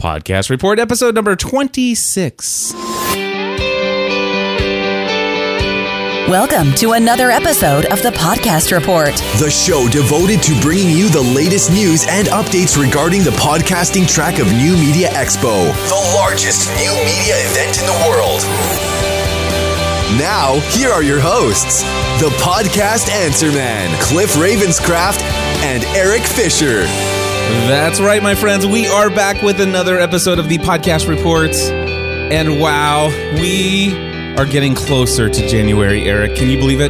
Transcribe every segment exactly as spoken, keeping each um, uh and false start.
Podcast Report, episode number twenty-six. Welcome to another episode of the Podcast Report, the show devoted to bringing you the latest news and updates regarding the podcasting track of New Media Expo, the largest new media event in the world. Now, here are your hosts, the Podcast Answer Man, Cliff Ravenscraft and Eric Fisher. That's right, my friends. We are back with another episode of the Podcast Report. And wow, we are getting closer to January, Eric. Can you believe it?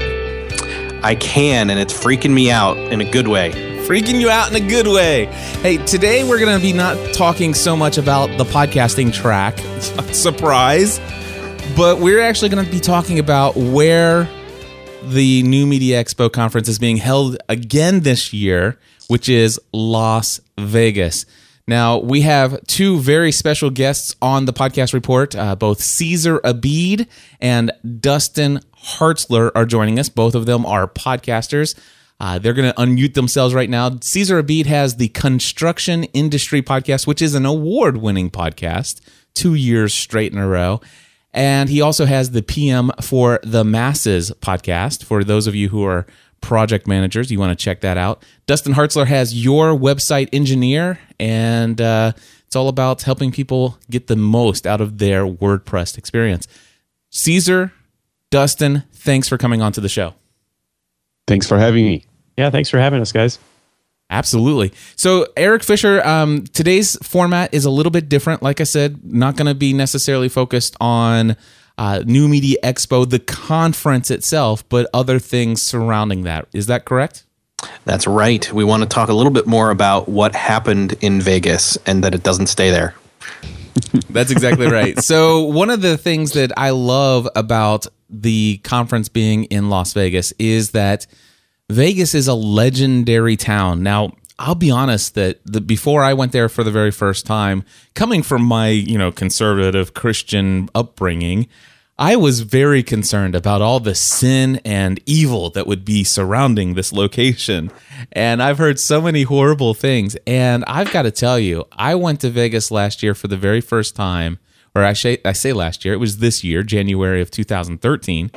I can, and it's freaking me out in a good way. Freaking you out in a good way. Hey, today we're going to be not talking so much about the podcasting track. Surprise. But we're actually going to be talking about where the New Media Expo conference is being held again this year, which is Las Vegas. Now, we have two very special guests on the Podcast Report. Uh, both Caesar Abid and Dustin Hartzler are joining us. Both of them are podcasters. Uh, they're going to unmute themselves right now. Caesar Abid has the Construction Industry Podcast, which is an award-winning podcast, two years straight in a row. And he also has the P M for the Masses podcast. For those of you who are project managers, you want to check that out. Dustin Hartzler has Your Website Engineer, and uh, it's all about helping people get the most out of their WordPress experience. Caesar, Dustin, thanks for coming on to the show. Thanks for having me. Yeah, thanks for having us, guys. Absolutely. So, Eric Fisher, um, today's format is a little bit different. Like I said, not going to be necessarily focused on uh, New Media Expo, the conference itself, but other things surrounding that. Is that correct? That's right. We want to talk a little bit more about what happened in Vegas and that it doesn't stay there. That's exactly right. So, one of the things that I love about the conference being in Las Vegas is that Vegas is a legendary town. Now, I'll be honest that the, before I went there for the very first time, coming from my, you know, conservative Christian upbringing, I was very concerned about all the sin and evil that would be surrounding this location. And I've heard so many horrible things. And I've got to tell you, I went to Vegas last year for the very first time, or I say, I say last year, it was this year, January of two thousand ththirteen.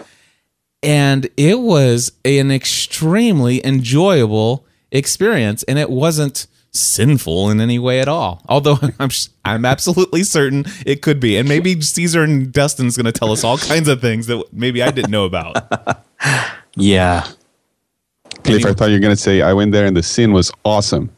And it was an extremely enjoyable experience, and it wasn't sinful in any way at all. Although I'm I'm absolutely certain it could be. And maybe Caesar and Dustin's going to tell us all kinds of things that maybe I didn't know about. Yeah. Cliff, I thought you were going to say, I went there and the sin was awesome.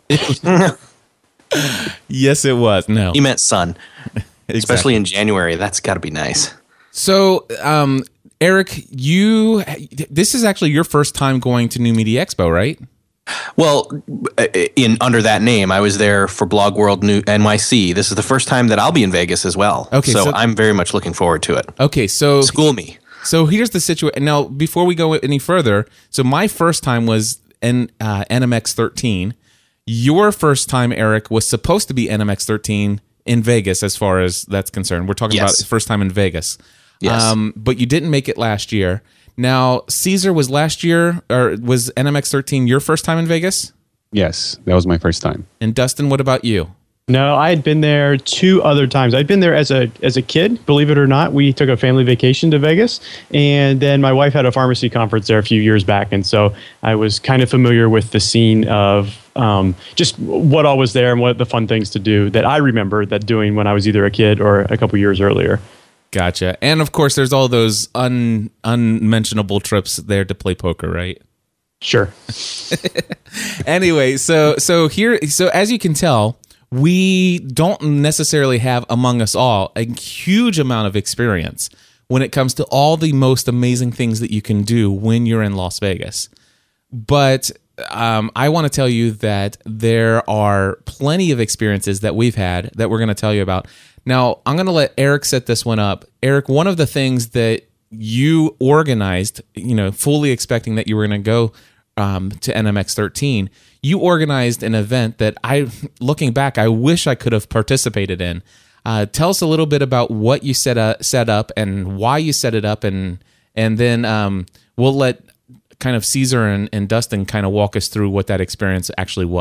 Yes, it was. No. He meant sun. Exactly. Especially in January. That's got to be nice. So, um, Eric, you this is actually your first time going to New Media Expo, right? Well, in under that name, I was there for Blog World New N Y C. This is the first time that I'll be in Vegas as well. Okay, so, so I'm very much looking forward to it. Okay, so school me. So here's the situation. Now, before we go any further, so my first time was N, uh, N M X thirteen. Your first time, Eric, was supposed to be N M X thirteen in Vegas, as far as that's concerned. We're talking yes. about first time in Vegas. Yes. Um, but you didn't make it last year. Now, Caesar, was last year, or was N M X thirteen your first time in Vegas? Yes, that was my first time. And Dustin, what about you? No, I had been there two other times. I'd been there as a as a kid, believe it or not. We took a family vacation to Vegas, and then my wife had a pharmacy conference there a few years back, and so I was kind of familiar with the scene of um, just what all was there and what the fun things to do that I remember that doing when I was either a kid or a couple years earlier. Gotcha. And of course, there's all those un, unmentionable trips there to play poker, right? Sure. Anyway, so so here, so as you can tell, we don't necessarily have among us all a huge amount of experience when it comes to all the most amazing things that you can do when you're in Las Vegas. But um, I want to tell you that there are plenty of experiences that we've had that we're going to tell you about. Now, I'm going to let Eric set this one up. Eric, one of the things that you organized, you know, fully expecting that you were going to go um, to N M X thirteen, you organized an event that I, looking back, I wish I could have participated in. Uh, tell us a little bit about what you set up, set up and why you set it up, and and then um, we'll let kind of Caesar and, and Dustin kind of walk us through what that experience actually was.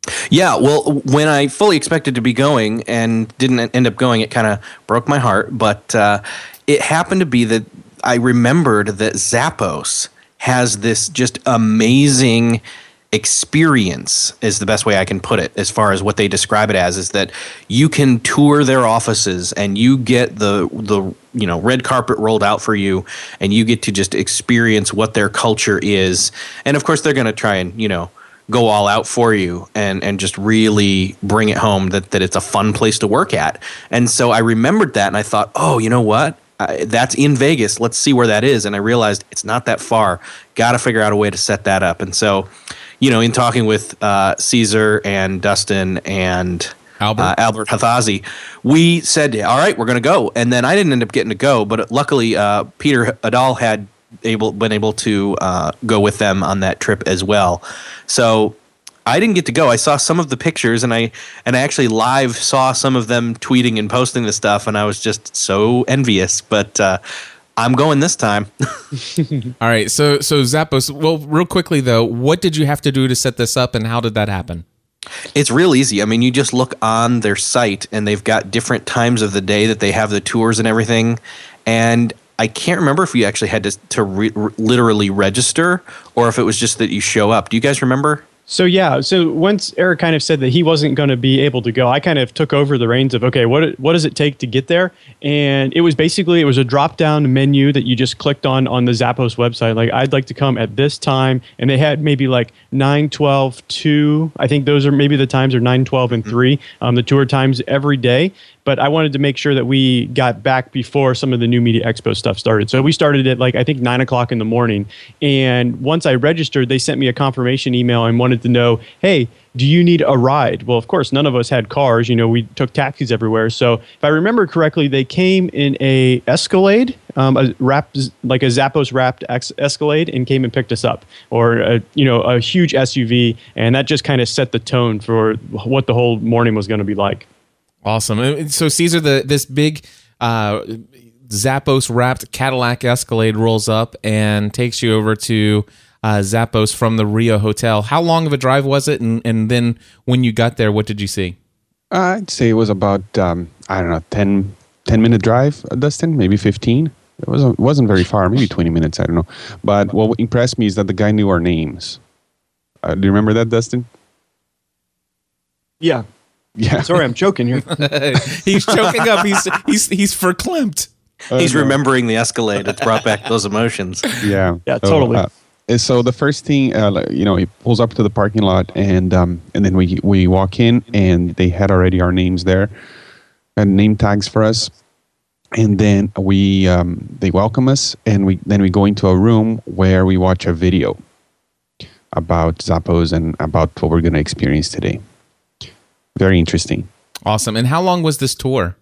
Yeah, well, when I fully expected to be going and didn't end up going, it kind of broke my heart. But uh, it happened to be that I remembered that Zappos has this just amazing experience, is the best way I can put it, as far as what they describe it as, is that you can tour their offices and you get the the you know red carpet rolled out for you, and you get to just experience what their culture is. And of course, they're going to try and you know go all out for you and and just really bring it home that that it's a fun place to work at. And so I remembered that, and I thought, oh, you know what? Uh, that's in Vegas. Let's see where that is. And I realized it's not that far. Got to figure out a way to set that up. And so, you know, in talking with uh, Caesar and Dustin and Albert, uh, Albert Hathazi, we said, all right, we're going to go. And then I didn't end up getting to go, but luckily uh, Peter Adal had able been able to uh, go with them on that trip as well. So I didn't get to go. I saw some of the pictures, and I and I actually live saw some of them tweeting and posting the stuff, and I was just so envious. But uh, I'm going this time. All right. So so Zappos. Well, real quickly though, what did you have to do to set this up, and how did that happen? It's real easy. I mean, you just look on their site, and they've got different times of the day that they have the tours and everything. And I can't remember if you actually had to to re- literally register, or if it was just that you show up. Do you guys remember? So yeah, so once Eric kind of said that he wasn't going to be able to go, I kind of took over the reins of, okay, what what does it take to get there? And it was basically, it was a drop-down menu that you just clicked on on the Zappos website. Like, I'd like to come at this time. And they had maybe like nine, twelve, two. I think those are maybe the times are nine, twelve, and three, um, the tour times every day. But I wanted to make sure that we got back before some of the New Media Expo stuff started. So we started at like, I think nine o'clock in the morning. And once I registered, they sent me a confirmation email and wanted to know, hey, do you need a ride? Well, of course, none of us had cars. You know, we took taxis everywhere. So if I remember correctly, they came in a Escalade, um, a wrapped, like a Zappos wrapped ex- Escalade, and came and picked us up, or a, you know, a huge S U V, and that just kind of set the tone for what the whole morning was going to be like. Awesome. So Caesar, the this big uh, Zappos wrapped Cadillac Escalade rolls up and takes you over to uh, Zappos from the Rio Hotel. How long of a drive was it? And, and then when you got there, what did you see? Uh, I'd say it was about, um, I don't know, ten, ten minute drive, Dustin, maybe fifteen. It wasn't, wasn't very far, maybe twenty minutes, I don't know. But what impressed me is that the guy knew our names. Uh, do you remember that, Dustin? Yeah. Yeah. Sorry, I'm choking here. He's choking up. He's he's he's verklempt. He's remembering the Escalade. It's brought back those emotions. Yeah. Yeah, so, totally. Uh, so the first thing, uh, you know, he pulls up to the parking lot, and um, and then we we walk in, and they had already our names there, and name tags for us, and then we um, they welcome us, and we then we go into a room where we watch a video about Zappos and about what we're going to experience today. Very interesting. Awesome. And how long was this tour?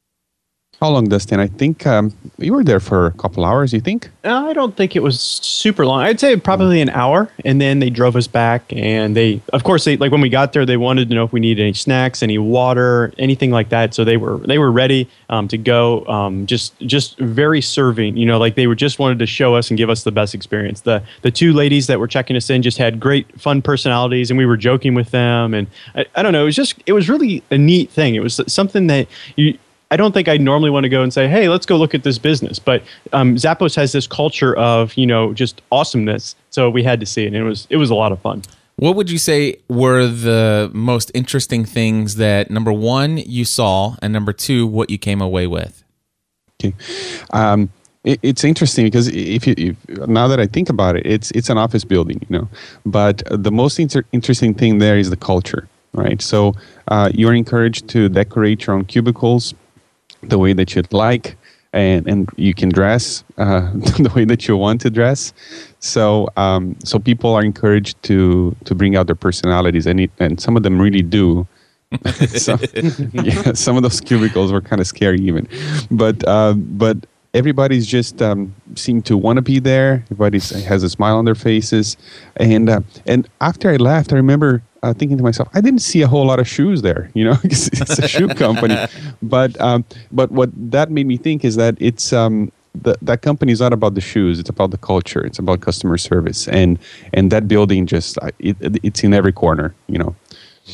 How long, Dustin? I think um, we were there for a couple hours, you think? Uh, I don't think it was super long. I'd say probably an hour, and then they drove us back. And they, of course, they like when we got there, they wanted to know if we needed any snacks, any water, anything like that. So they were they were ready um, to go. Um, just just very serving, you know, like they were just wanted to show us and give us the best experience. The the two ladies that were checking us in just had great, fun personalities, and we were joking with them. And I, I don't know, it was just it was really a neat thing. It was something that you. I don't think I'd normally want to go and say, hey, let's go look at this business. But um, Zappos has this culture of, you know, just awesomeness. So we had to see it. And it was it was a lot of fun. What would you say were the most interesting things that, number one, you saw, and number two, what you came away with? Okay. Um, it, it's interesting because if you if, now that I think about it, it's it's an office building, you know. But the most inter- interesting thing there is the culture, right? So uh, you're encouraged to decorate your own cubicles the way that you'd like, and, and you can dress uh, the way that you want to dress. So um, so people are encouraged to to bring out their personalities, and it, and some of them really do. so, yeah, some of those cubicles were kind of scary even, but uh, but everybody's just um, seem to want to be there. Everybody has a smile on their faces, and uh, and after I left, I remember uh, thinking to myself, I didn't see a whole lot of shoes there, you know, because it's a shoe company. But um, but what that made me think is that it's um, the, that company is not about the shoes; it's about the culture. It's about customer service, and and that building just it, it's in every corner, you know.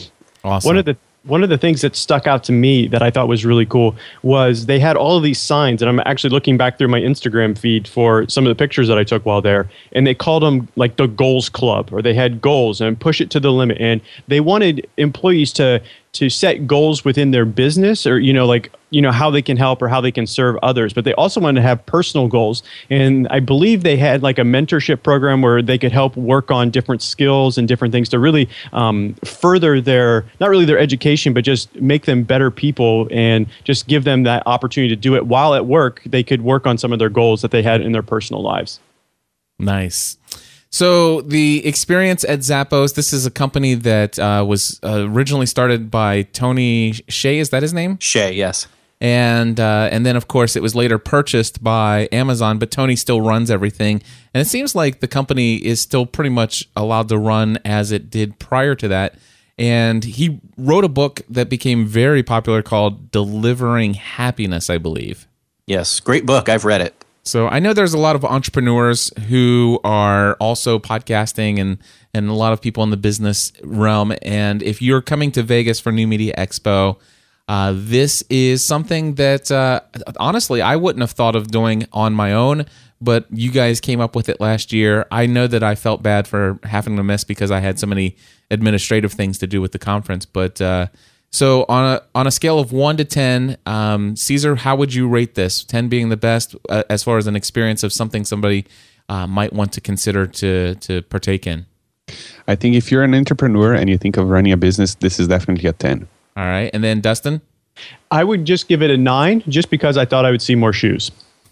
Awesome. One of the One of the things that stuck out to me that I thought was really cool was they had all of these signs, and I'm actually looking back through my Instagram feed for some of the pictures that I took while there, and they called them like the Goals Club, or they had goals and push it to the limit, and they wanted employees to to set goals within their business, or you know, like you know how they can help or how they can serve others, but they also wanted to have personal goals. And I believe they had like a mentorship program where they could help work on different skills and different things to really um, further their, not really their education, but just make them better people and just give them that opportunity to do it while at work. They could work on some of their goals that they had in their personal lives. Nice. So the experience at Zappos, this is a company that uh, was uh, originally started by Tony Hsieh. Is that his name? Hsieh, yes. And uh, and then, of course, it was later purchased by Amazon, but Tony still runs everything. And it seems like the company is still pretty much allowed to run as it did prior to that. And he wrote a book that became very popular called Delivering Happiness, I believe. Yes, great book. I've read it. So I know there's a lot of entrepreneurs who are also podcasting and, and a lot of people in the business realm. And if you're coming to Vegas for New Media Expo, uh, this is something that uh, honestly I wouldn't have thought of doing on my own, but you guys came up with it last year. I know that I felt bad for having to miss because I had so many administrative things to do with the conference. But uh, so on a on a scale of one to ten, um, Caesar, how would you rate this? ten being the best uh, as far as an experience of something somebody uh, might want to consider to to partake in. I think if you're an entrepreneur and you think of running a business, this is definitely a ten. All right, and then Dustin? I would just give it a nine, just because I thought I would see more shoes.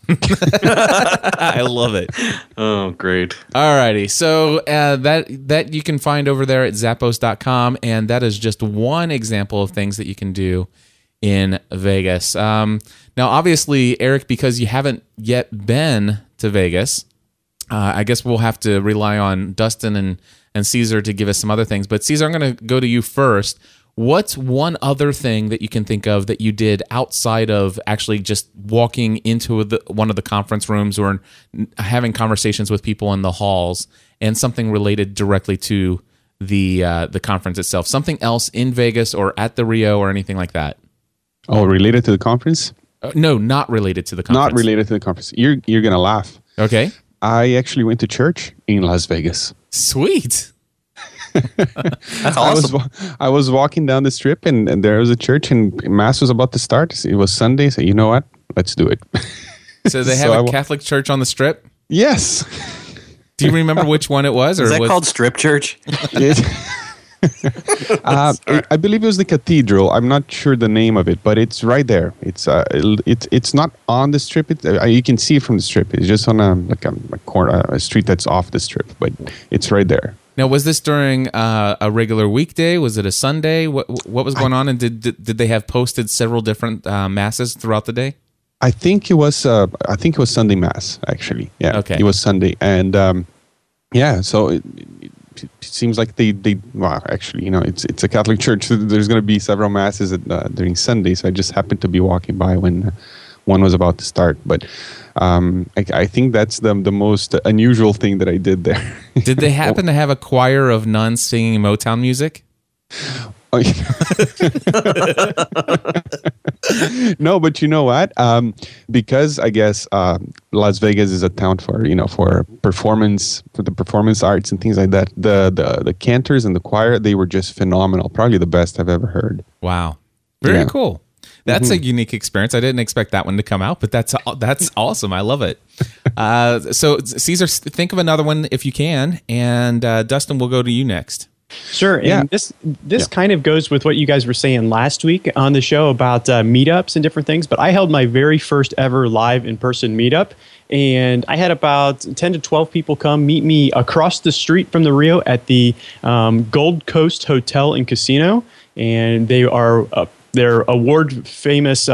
I love it. Oh, great. All righty. So uh, that that you can find over there at zappos dot com, and that is just one example of things that you can do in Vegas. Um, now, obviously, Eric, because you haven't yet been to Vegas, uh, I guess we'll have to rely on Dustin and, and Caesar to give us some other things. But Caesar, I'm going to go to you first. What's one other thing that you can think of that you did outside of actually just walking into the, one of the conference rooms or having conversations with people in the halls, and something related directly to the uh, the conference itself? Something else in Vegas or at the Rio or anything like that? Oh, related to the conference? Uh, no, not related to the conference. Not related to the conference. You're you're gonna laugh. Okay. I actually went to church in Las Vegas. Sweet. That's awesome. I was, I was walking down the strip, and, and there was a church, and mass was about to start. It was Sunday, so you know what? Let's do it. So they have So a I wa- Catholic church on the strip? Yes. Do you remember which one it was? Or Is that was, called strip church? It- uh, I- I believe it was the cathedral. I'm not sure the name of it, but it's right there. It's uh, it's it's not on the strip. It, uh, you can see it from the strip. It's just on a like a, a corner, a street that's off the strip, but it's right there. Now, was this during uh, a regular weekday? Was it a Sunday? What what was going on? And did, did did they have posted several different uh, masses throughout the day? I think it was uh, I think it was Sunday mass actually. Yeah, Okay. it was Sunday, and um, yeah, so it, it, it seems like they they well actually you know it's it's a Catholic church. So there's going to be several masses at, uh, during Sunday. So I just happened to be walking by when uh, one was about to start, but. Um, I, I think that's the the most unusual thing that I did there. Did they happen to have a choir of nuns singing Motown music? Oh, yeah. No, but you know what? Um, because I guess uh, Las Vegas is a town for you know for performance, for the performance arts and things like that. The the the cantors and the choir, they were just phenomenal. Probably the best I've ever heard. Wow, very Yeah. cool. That's a unique experience. I didn't expect that one to come out, but that's that's awesome. I love it. Uh, so, Caesar, think of another one if you can, and uh, Dustin, we'll go to you next. Sure. And Yeah. this this Yeah. kind of goes with what you guys were saying last week on the show about uh, meetups and different things. But I held my very first ever live in-person meetup, and I had about ten to twelve people come meet me across the street from the Rio at the um, Gold Coast Hotel and Casino. And they are uh, they're award famous uh,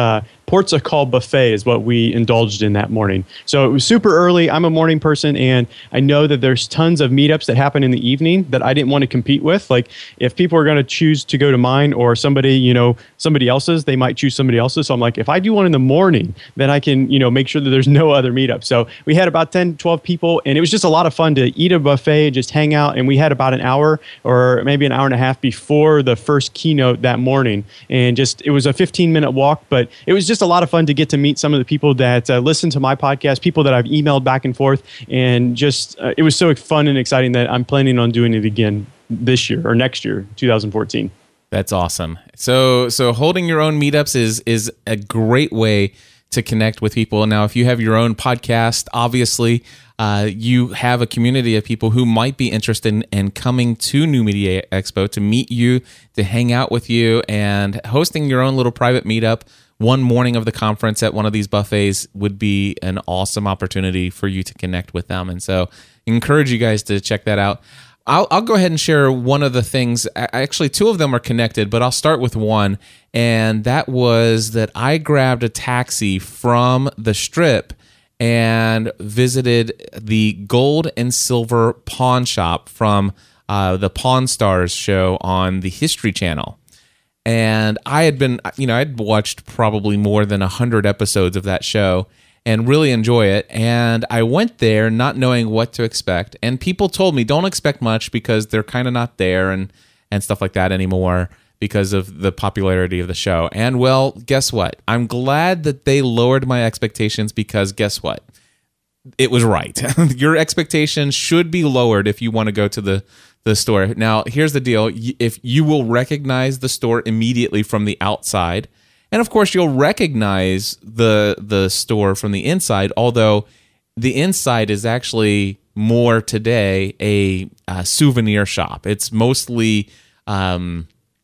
Ports a Call buffet is what we indulged in that morning. So it was super early. I'm a morning person, and I know that there's tons of meetups that happen in the evening that I didn't want to compete with. Like if people are going to choose to go to mine or somebody, you know, somebody else's, they might choose somebody else's. So I'm like, if I do one in the morning, then I can, you know, make sure that there's no other meetup. So we had about ten, twelve people, and it was just a lot of fun to eat a buffet, just hang out. And we had about an hour or maybe an hour and a half before the first keynote that morning. And just, it was a fifteen minute walk, but it was just a lot of fun to get to meet some of the people that uh, listen to my podcast, people that I've emailed back and forth. And just, uh, it was so fun and exciting that I'm planning on doing it again this year or next year, two thousand fourteen. That's awesome. So, so holding your own meetups is is a great way to connect with people. Now, if you have your own podcast, obviously, uh, you have a community of people who might be interested in, in coming to New Media Expo to meet you, to hang out with you, and hosting your own little private meetup one morning of the conference at one of these buffets would be an awesome opportunity for you to connect with them. And so I encourage you guys to check that out. I'll, I'll go ahead and share one of the things. Actually, two of them are connected, but I'll start with one. And that was that I grabbed a taxi from the Strip and visited the gold and silver pawn shop from uh, the Pawn Stars show on the History Channel. And I had been, you know, I'd watched probably more than one hundred episodes of that show and really enjoy it. And I went there not knowing what to expect. And people told me, don't expect much because they're kind of not there and, and stuff like that anymore because of the popularity of the show. And well, guess what? I'm glad that they lowered my expectations because guess what? It was right. Your expectations should be lowered if you want to go to the, the store. Now, here's the deal. If you will recognize the store immediately from the outside, and of course, you'll recognize the the store from the inside, although the inside is actually more today a, a souvenir shop. It's mostly um,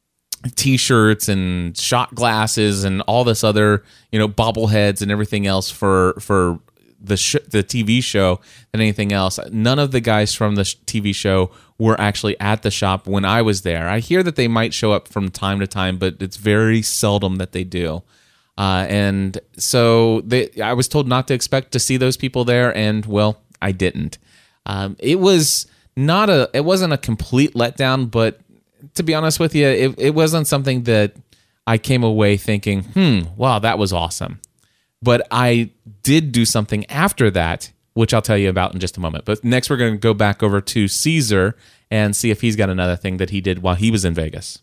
T-shirts and shot glasses and all this other, you know, bobbleheads and everything else for for the sh- the T V show than anything else. None of the guys from the sh- T V show were actually at the shop when I was there. I hear that they might show up from time to time, but it's very seldom that they do. Uh, and so they, I was told not to expect to see those people there, and well, I didn't. Um, it was not a, it wasn't a complete letdown, but to be honest with you, it, it wasn't something that I came away thinking, hmm, wow, that was awesome. But I did do something after that, which I'll tell you about in just a moment. But next, we're going to go back over to Caesar and see if he's got another thing that he did while he was in Vegas.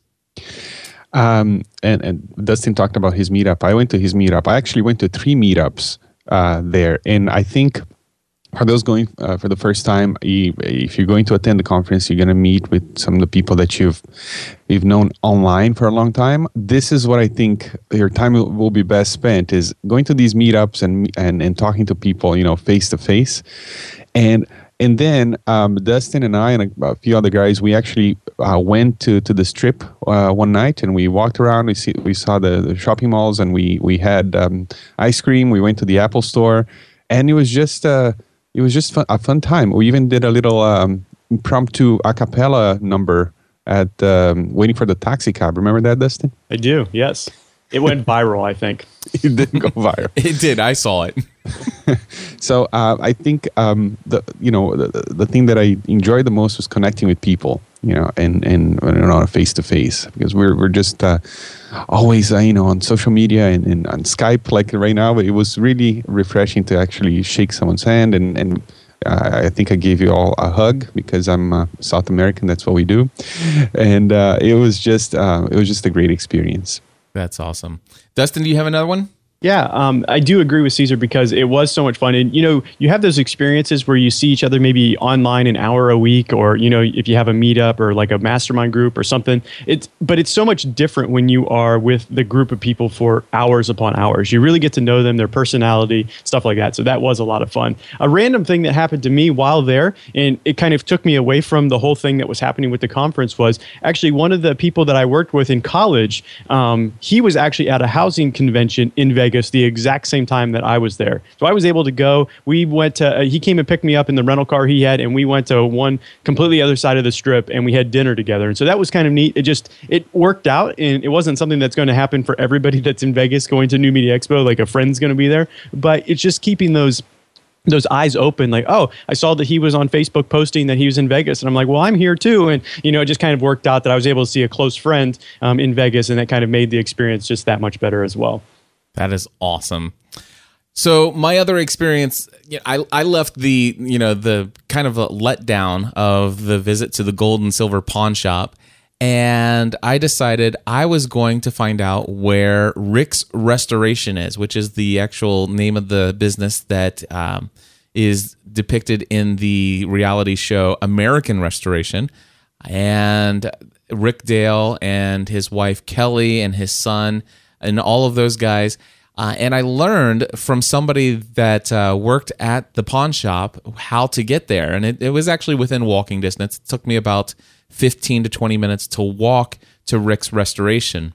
Um, and, and Dustin talked about his meetup. I went to his meetup. I actually went to three meetups uh, there. And I think for those going uh, for the first time, if you're going to attend the conference, you're going to meet with some of the people that you've you've known online for a long time. This is what I think your time will, will be best spent, is going to these meetups and and, and talking to people, you know, face to face. And and then um, Dustin and I and a, a few other guys, we actually uh, went to, to the Strip uh, one night and we walked around. We see we saw the, the shopping malls and we we had um, ice cream. We went to the Apple Store, and it was just uh, it was just fun, a fun time. We even did a little um, impromptu a cappella number at um, waiting for the taxi cab. Remember that, Dustin? I do. Yes, it went viral. I think it didn't go viral. It did. I saw it. So uh, I think um, the you know the, the thing that I enjoyed the most was connecting with people, you know, and and you know, face to face, because we're we're just uh, always uh, you know on social media and, and on Skype like right now. But it was really refreshing to actually shake someone's hand, and and uh, I think I gave you all a hug because I'm uh, South American. That's what we do, and uh, it was just uh, it was just a great experience. That's awesome. Dustin, do you have another one? Yeah, um, I do agree with Caesar because it was so much fun. And, you know, you have those experiences where you see each other maybe online an hour a week, or, you know, if you have a meetup or like a mastermind group or something. It's, but it's so much different when you are with the group of people for hours upon hours. You really get to know them, their personality, stuff like that. So that was a lot of fun. A random thing that happened to me while there, and it kind of took me away from the whole thing that was happening with the conference, was actually one of the people that I worked with in college. Um, he was actually at a housing convention in Vegas. Vegas the exact same time that I was there. So I was able to go. We went to, uh, he came and picked me up in the rental car he had, and we went to one completely other side of the strip, and we had dinner together. And so that was kind of neat. It just, it worked out, and it wasn't something that's going to happen for everybody that's in Vegas going to New Media Expo, like a friend's going to be there. But it's just keeping those those eyes open, like, oh, I saw that he was on Facebook posting that he was in Vegas. And I'm like, well, I'm here too. And, you know, it just kind of worked out that I was able to see a close friend um, in Vegas. And that kind of made the experience just that much better as well. That is awesome. So my other experience, you know, I, I left the, you know, the kind of a letdown of the visit to the gold and silver pawn shop. And I decided I was going to find out where Rick's Restoration is, which is the actual name of the business that um, is depicted in the reality show American Restoration. And Rick Dale and his wife Kelly and his son and all of those guys. Uh, and I learned from somebody that uh, worked at the pawn shop how to get there. And it, it was actually within walking distance. It took me about fifteen to twenty minutes to walk to Rick's Restoration.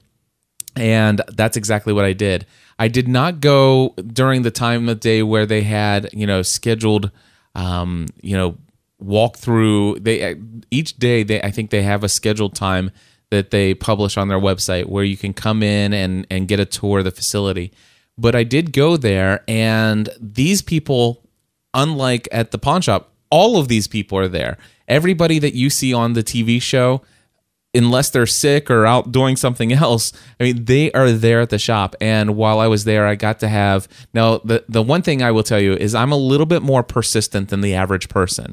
And that's exactly what I did. I did not go during the time of day where they had, you know, scheduled, um, you know, walk through. They each day, they I think they have a scheduled time that they publish on their website where you can come in and, and get a tour of the facility. But I did go there, and these people, unlike at the pawn shop, all of these people are there. Everybody that you see on the T V show, unless they're sick or out doing something else, I mean, they are there at the shop. And while I was there, I got to have... Now, the, the one thing I will tell you is I'm a little bit more persistent than the average person.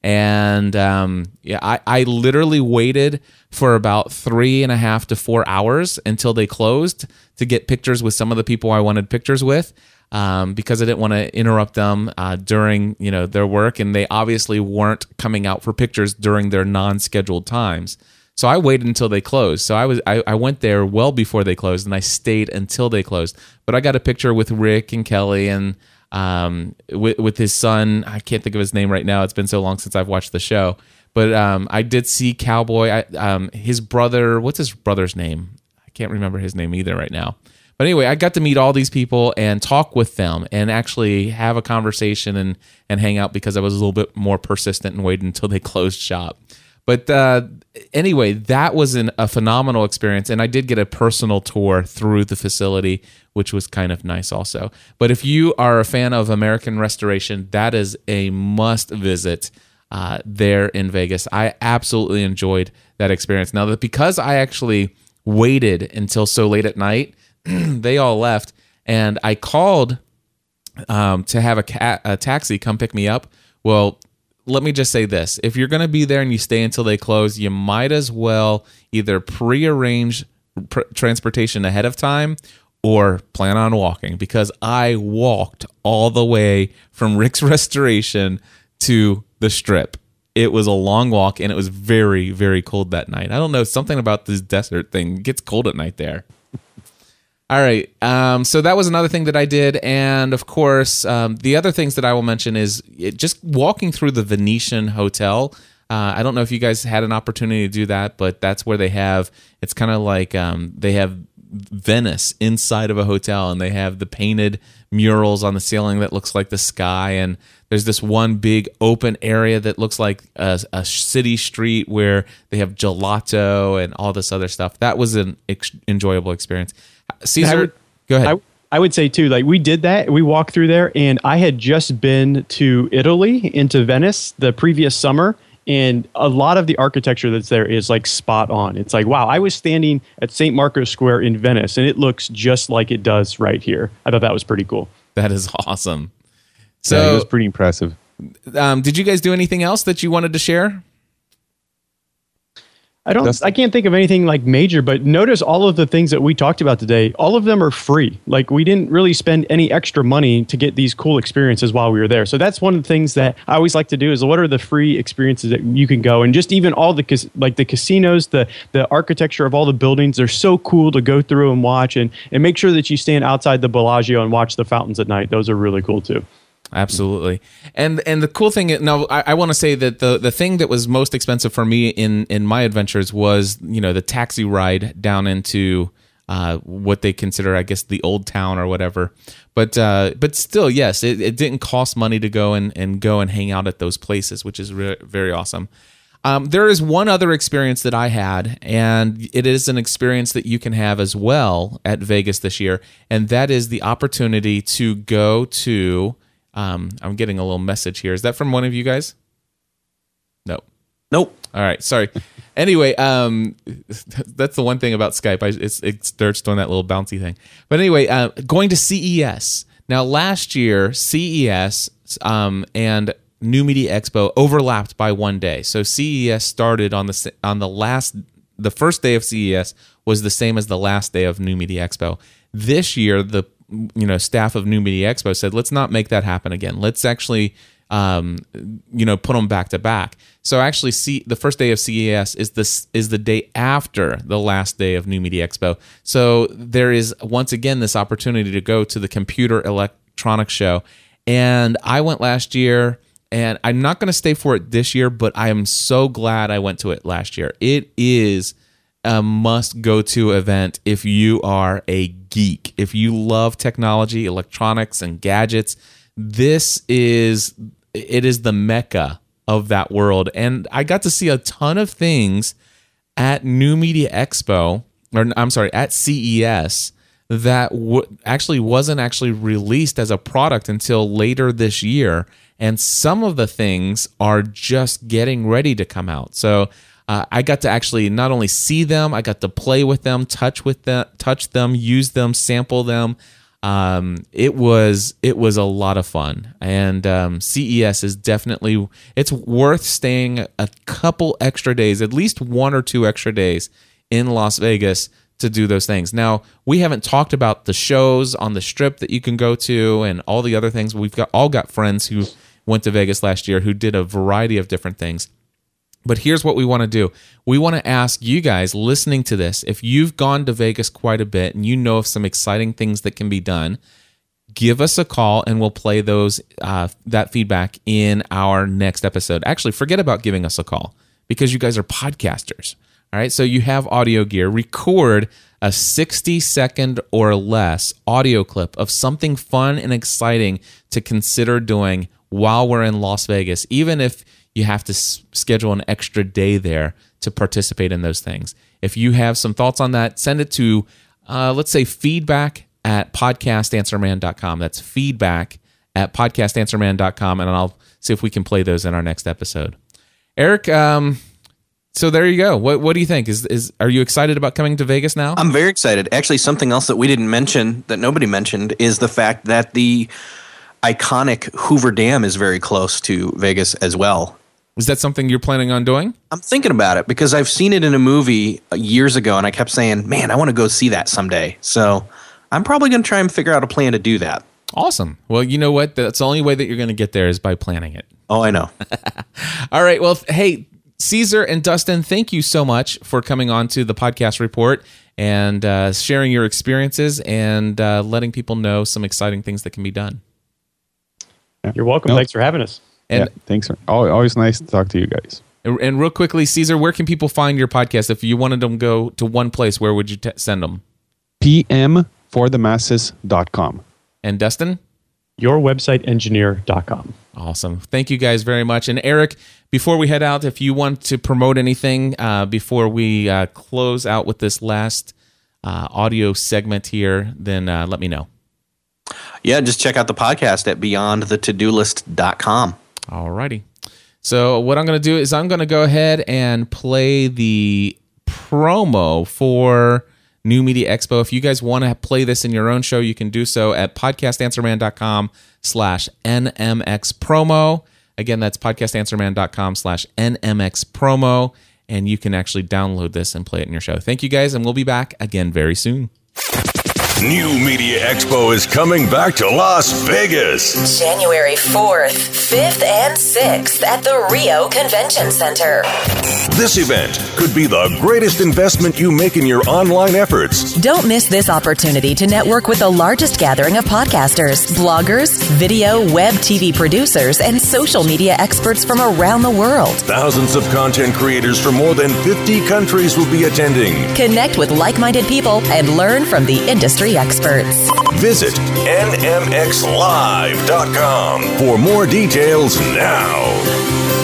And um, yeah, I, I literally waited for about three and a half to four hours until they closed to get pictures with some of the people I wanted pictures with. Um, because I didn't want to interrupt them uh, during, you know, their work, and they obviously weren't coming out for pictures during their non-scheduled times. So I waited until they closed. So I was I, I went there well before they closed, and I stayed until they closed. But I got a picture with Rick and Kelly and um, with, with his son. I can't think of his name right now. It's been so long since I've watched the show. But um, I did see Cowboy. I, um, his brother. What's his brother's name? I can't remember his name either right now. But anyway, I got to meet all these people and talk with them and actually have a conversation and, and hang out because I was a little bit more persistent and waited until they closed shop. But uh, anyway, that was an, a phenomenal experience. And I did get a personal tour through the facility, which was kind of nice also. But if you are a fan of American Restoration, that is a must visit uh, there in Vegas. I absolutely enjoyed that experience. Now, that because I actually waited until so late at night, they all left, and I called um, to have a, ca- a taxi come pick me up. Well, let me just say this. If you're going to be there and you stay until they close, you might as well either pre-arrange pr- transportation ahead of time or plan on walking, because I walked all the way from Rick's Restoration to the Strip. It was a long walk, and it was very, very cold that night. I don't know, something about this desert thing. It gets cold at night there. All right, um, so that was another thing that I did, and of course, um, the other things that I will mention is it, just walking through the Venetian Hotel. Uh, I don't know if you guys had an opportunity to do that, but that's where they have, it's kind of like um, they have Venice inside of a hotel, and they have the painted murals on the ceiling that looks like the sky, and there's this one big open area that looks like a, a city street where they have gelato and all this other stuff. That was an ex- enjoyable experience. Caesar, would, go ahead. I, I would say too, like we did that. We walked through there, and I had just been to Italy, into Venice, the previous summer, and a lot of the architecture that's there is like spot on. It's like, wow, I was standing at Saint Marco Square in Venice, and it looks just like it does right here. I thought that was pretty cool. That is awesome. So yeah, it was pretty impressive. Um, did you guys do anything else that you wanted to share? I don't. That's, I can't think of anything like major, but notice all of the things that we talked about today. All of them are free. Like we didn't really spend any extra money to get these cool experiences while we were there. So that's one of the things that I always like to do is what are the free experiences that you can go, and just even all the like the casinos, the the architecture of all the buildings. They're so cool to go through and watch, and and make sure that you stand outside the Bellagio and watch the fountains at night. Those are really cool too. Absolutely. And and the cool thing, now I, I want to say that the, the thing that was most expensive for me in, in my adventures was, you know, the taxi ride down into uh, what they consider, I guess, the old town or whatever. But uh, but still, yes, it, it didn't cost money to go and, and go and hang out at those places, which is re- very awesome. Um, there is one other experience that I had, and it is an experience that you can have as well at Vegas this year, and that is the opportunity to go to, um, I'm getting a little message here. Is that from one of you guys? No. Nope. All right, sorry. Anyway, um, that's the one thing about Skype. I, it's, it starts doing that little bouncy thing. But anyway, uh, going to C E S. Now, last year, C E S um, and New Media Expo overlapped by one day. So C E S started on the on the last the first day of C E S was the same as the last day of New Media Expo. This year, the you know staff of New Media Expo said, let's not make that happen again. Let's actually um, you know put them back to back. So actually, C, the first day of C E S is this is the day after the last day of New Media Expo. So there is once again this opportunity to go to the Computer Electronics Show, and I went last year. And I'm not going to stay for it this year, but I am so glad I went to it last year. It is a must-go-to event if you are a geek. If you love technology, electronics, and gadgets, this is it is the mecca of that world. And I got to see a ton of things at New Media Expo, or I'm sorry, at C E S that w- actually wasn't actually released as a product until later this year. And some of the things are just getting ready to come out. So uh, I got to actually not only see them, I got to play with them, touch with them, touch them, use them, sample them. Um, it was it was a lot of fun, and um, C E S is definitely it's worth staying a couple extra days, at least one or two extra days in Las Vegas to do those things. Now, we haven't talked about the shows on the Strip that you can go to and all the other things. We've got all got friends who went to Vegas last year who did a variety of different things. But here's what we want to do. We want to ask you guys listening to this, if you've gone to Vegas quite a bit and you know of some exciting things that can be done, give us a call and we'll play those uh, that feedback in our next episode. Actually, forget about giving us a call because you guys are podcasters. All right, so you have audio gear. Record a sixty second or less audio clip of something fun and exciting to consider doing while we're in Las Vegas, even if you have to s- schedule an extra day there to participate in those things. If you have some thoughts on that, send it to, uh, let's say, feedback at podcast answer man dot com. That's feedback at podcast answer man dot com, and I'll see if we can play those in our next episode. Eric, um, so there you go. What what do you think? Is is are you excited about coming to Vegas now? I'm very excited. Actually, something else that we didn't mention, that nobody mentioned, is the fact that the iconic Hoover Dam is very close to Vegas as well. Is that something you're planning on doing? I'm thinking about it because I've seen it in a movie years ago, and I kept saying, man, I want to go see that someday. So I'm probably going to try and figure out a plan to do that. Awesome. Well, you know what? That's the only way that you're going to get there is by planning it. Oh, I know. All right. Well, hey, Caesar and Dustin, thank you so much for coming on to the podcast report and uh, sharing your experiences and uh, letting people know some exciting things that can be done. You're welcome. No. Thanks for having us. And, yeah, thanks. For, always nice to talk to you guys. and real quickly, Caesar, where can people find your podcast? If you wanted them to go to one place, where would you t- send them? p m for the masses dot com. And Dustin? your website engineer dot com. Awesome. Thank you guys very much. And Eric, before we head out, if you want to promote anything uh, before we uh, close out with this last uh, audio segment here, then uh, let me know. Yeah, just check out the podcast at beyond the to do list dot com. All righty. So what I'm going to do is I'm going to go ahead and play the promo for New Media Expo. If you guys want to play this in your own show, you can do so at podcast answer man dot com slash N M X promo. Again, that's podcast answer man dot com slash N M X promo. And you can actually download this and play it in your show. Thank you guys, and we'll be back again very soon. New Media Expo is coming back to Las Vegas. January fourth, fifth, and sixth at the Rio Convention Center. This event could be the greatest investment you make in your online efforts. Don't miss this opportunity to network with the largest gathering of podcasters, bloggers, video, web, T V producers, and social media experts from around the world. Thousands of content creators from more than fifty countries will be attending. Connect with like-minded people and learn from the industry experts. Visit N M X live dot com for more details now.